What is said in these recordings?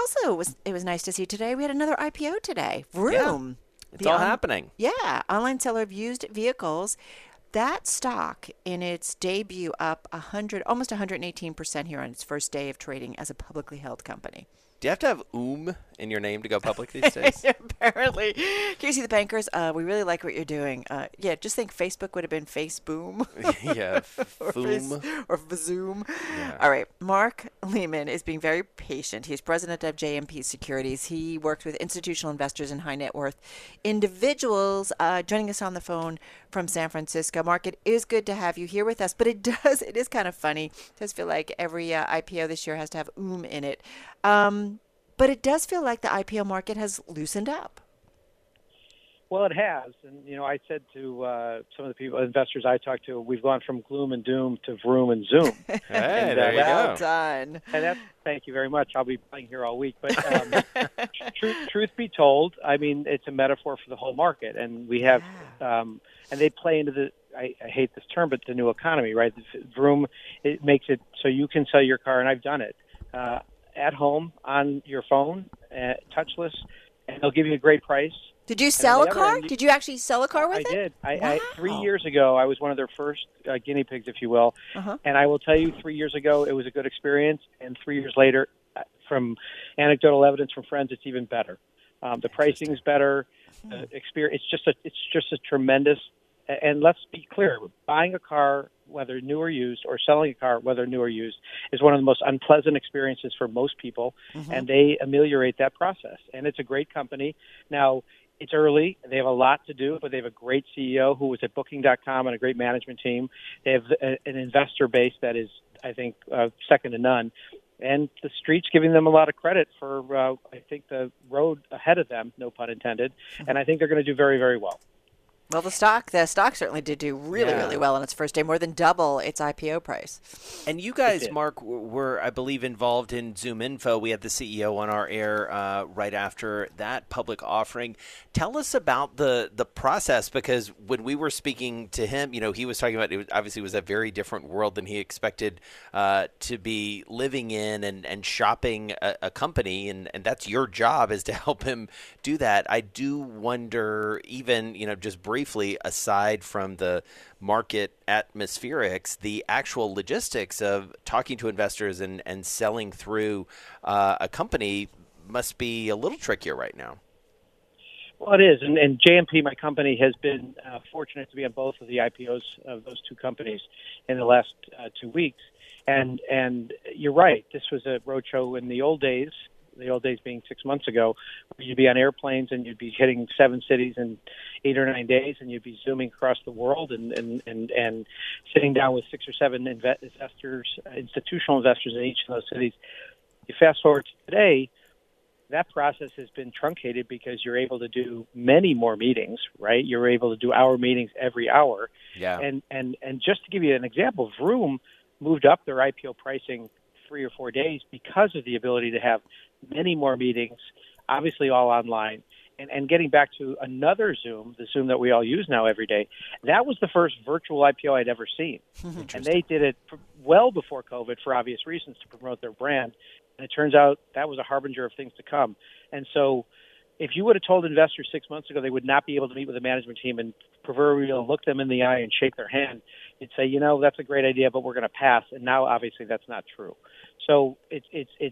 it was nice to see today. We had another IPO today. Yeah, Vroom. it's all happening. Yeah, online seller of used vehicles. That stock in its debut up 100, almost 118% here on its first day of trading as a publicly held company. Do you have to have in your name to go public these days? Apparently. Casey the Bankers, we really like what you're doing. Yeah, just think Facebook would have been Face Boom. Yeah, or Foom. or Zoom. Yeah. All right, Mark Lehman is being very patient. He's president of JMP Securities. He works with institutional investors and high net worth individuals. Joining us on the phone from San Francisco. Mark, it is good to have you here with us, but it is kind of funny. It does feel like every IPO this year has to have in it. But it does feel like the IPO market has loosened up. Well, it has. And, I said to some of the investors I talked to, we've gone from gloom and doom to vroom and zoom. Hey, and, there you well go. done. And thank you very much. I'll be playing here all week. But truth be told, I mean, it's a metaphor for the whole market. And we have, and they play into I hate this term, but the new economy, right? The vroom, it makes it so you can sell your car, and I've done it, at home on your phone, touchless, and they'll give you a great price. Did you sell a car? Did you actually sell a car with it? I did. Wow. 3 years ago, I was one of their first guinea pigs, if you will. Uh-huh. And I will tell you, 3 years ago, it was a good experience. And 3 years later, from anecdotal evidence from friends, it's even better. The pricing is better. Experience. It's just a tremendous. And let's be clear: buying a car, whether new or used, or selling a car, whether new or used, is one of the most unpleasant experiences for most people. Mm-hmm. And they ameliorate that process. And it's a great company. Now, it's early. They have a lot to do, but they have a great CEO who was at Booking.com and a great management team. They have an investor base that is, I think, second to none. And the street's giving them a lot of credit for, I think, the road ahead of them, no pun intended. Mm-hmm. And I think they're going to do very, very well. Well, the stock certainly did do really well on its first day, more than double its IPO price. And you guys, Mark, were, I believe, involved in ZoomInfo. We had the CEO on our air right after that public offering. Tell us about the process, because when we were speaking to him, he was talking about it was a very different world than he expected to be living in and shopping a company, and that's your job, is to help him do that. I do wonder, even, just briefly, aside from the market atmospherics, the actual logistics of talking to investors and selling through a company must be a little trickier right now. Well, it is. And JMP, my company, has been fortunate to be on both of the IPOs of those two companies in the last 2 weeks. And you're right. This was a roadshow in the old days being 6 months ago, where you'd be on airplanes and you'd be hitting 7 cities in 8 or 9 days, and you'd be zooming across the world and sitting down with 6 or 7 investors, institutional investors in each of those cities. You fast forward to today, that process has been truncated because you're able to do many more meetings, right? You're able to do hour meetings every hour. Yeah. And just to give you an example, Vroom moved up their IPO pricing 3 or 4 days because of the ability to have many more meetings, obviously all online. And getting back to another Zoom, the Zoom that we all use now every day, that was the first virtual IPO I'd ever seen. And they did it well before COVID for obvious reasons, to promote their brand. And it turns out that was a harbinger of things to come. And so if you would have told investors 6 months ago they would not be able to meet with the management team and proverbially look them in the eye and shake their hand, you'd say, that's a great idea, but we're going to pass. And now, obviously, that's not true. So it's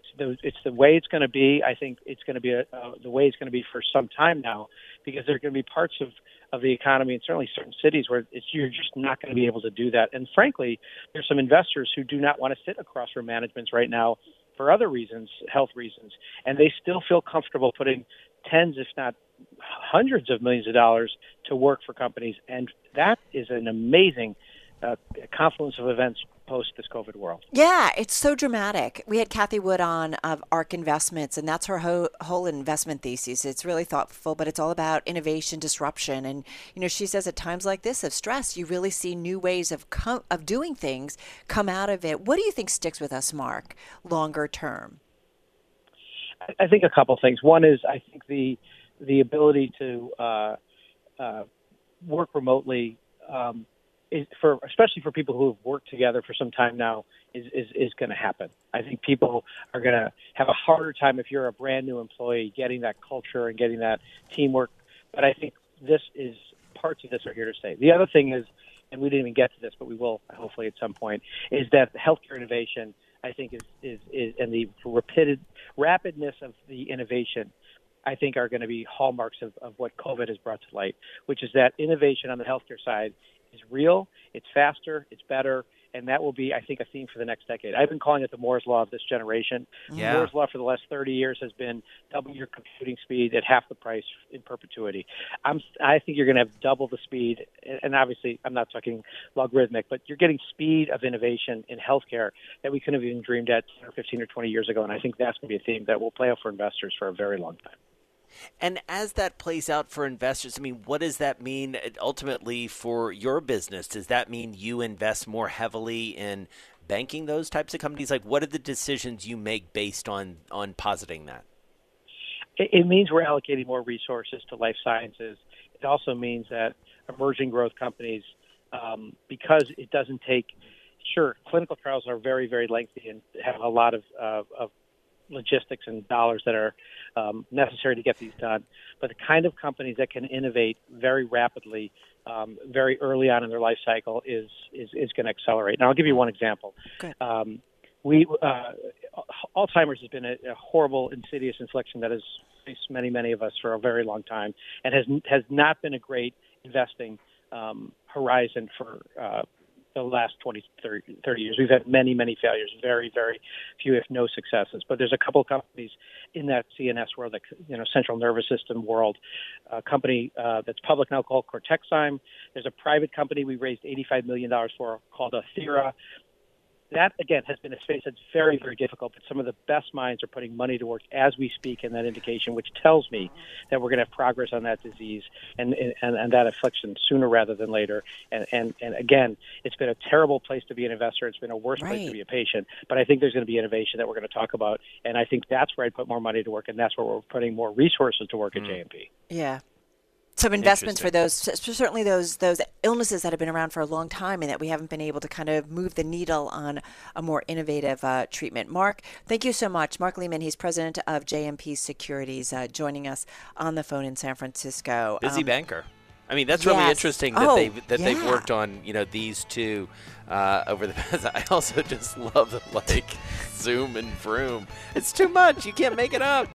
the way it's going to be. I think it's going to be the way it's going to be for some time now, because there are going to be parts of the economy, and certainly certain cities, where you're just not going to be able to do that. And frankly, there's some investors who do not want to sit across from managements right now for other reasons, health reasons, and they still feel comfortable putting tens, if not hundreds of millions of dollars to work for companies. And that is an amazing confluence of events post this COVID world. Yeah, it's so dramatic. We had Kathy Wood on of ARK Investments, and that's her whole investment thesis. It's really thoughtful, but it's all about innovation, disruption. And, she says at times like this of stress, you really see new ways of doing things come out of it. What do you think sticks with us, Mark, longer term? I think a couple things. One is, I think the ability to work remotely especially for people who have worked together for some time now, is going to happen. I think people are going to have a harder time if you're a brand new employee getting that culture and getting that teamwork. But I think parts of this are here to stay. The other thing is, and we didn't even get to this, but we will hopefully at some point, is that the healthcare innovation, I think, is and the rapidness of the innovation, I think, are going to be hallmarks of what COVID has brought to light, which is that innovation on the healthcare side is real, it's faster, it's better, and that will be, I think, a theme for the next decade. I've been calling it the Moore's Law of this generation. Yeah. Moore's Law for the last 30 years has been double your computing speed at half the price in perpetuity. I think you're going to have double the speed, and obviously I'm not talking logarithmic, but you're getting speed of innovation in healthcare that we couldn't have even dreamed at 10 or 15 or 20 years ago, and I think that's going to be a theme that will play out for investors for a very long time. And as that plays out for investors, I mean, what does that mean ultimately for your business? Does that mean you invest more heavily in banking those types of companies? Like, what are the decisions you make based on positing that? It means we're allocating more resources to life sciences. It also means that emerging growth companies, because it doesn't take, sure, clinical trials are very, very lengthy and have a lot of logistics and dollars that are necessary to get these done. But the kind of companies that can innovate very rapidly, very early on in their life cycle is going to accelerate. Now, I'll give you one example. Alzheimer's has been a horrible, insidious infliction that has faced many, many of us for a very long time, and has not been a great investing horizon for the last 20, 30 years. We've had many, many failures, very, very few, if no successes. But there's a couple of companies in that CNS world, central nervous system world, a company that's public now called Cortexime. There's a private company we raised $85 million for called Athera. That, again, has been a space that's very, very difficult, but some of the best minds are putting money to work as we speak in that indication, which tells me that we're going to have progress on that disease and that affliction sooner rather than later. And again, it's been a terrible place to be an investor. It's been a worse place to be a patient. But I think there's going to be innovation that we're going to talk about, and I think that's where I'd put more money to work, and that's where we're putting more resources to work at JMP. Yeah. Some investments for those, certainly those illnesses that have been around for a long time and that we haven't been able to kind of move the needle on a more innovative treatment. Mark, thank you so much. Mark Lehman, he's president of JMP Securities, joining us on the phone in San Francisco. Busy banker. I mean, that's really interesting that they've worked on these two over the past. I also just love the Zoom and Vroom. It's too much. You can't make it up.